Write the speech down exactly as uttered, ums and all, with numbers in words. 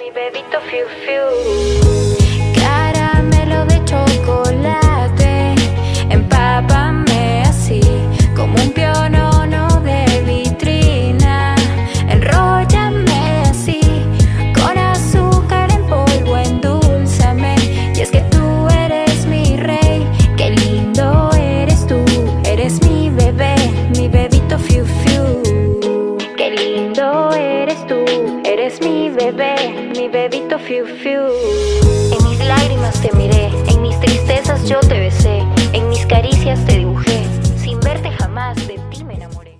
mi bebito fiu fiu. Caramelo de chocolate, empápame así como un pionono de vitrina. Enróllame así con azúcar en polvo, endulzame. Y es que tú eres mi rey, qué lindo eres tú. Eres mi bebé, mi bebito fiu fiu. Qué lindo eres tú, eres mi bebé, mi bebito fiu fiu. En mis lágrimas te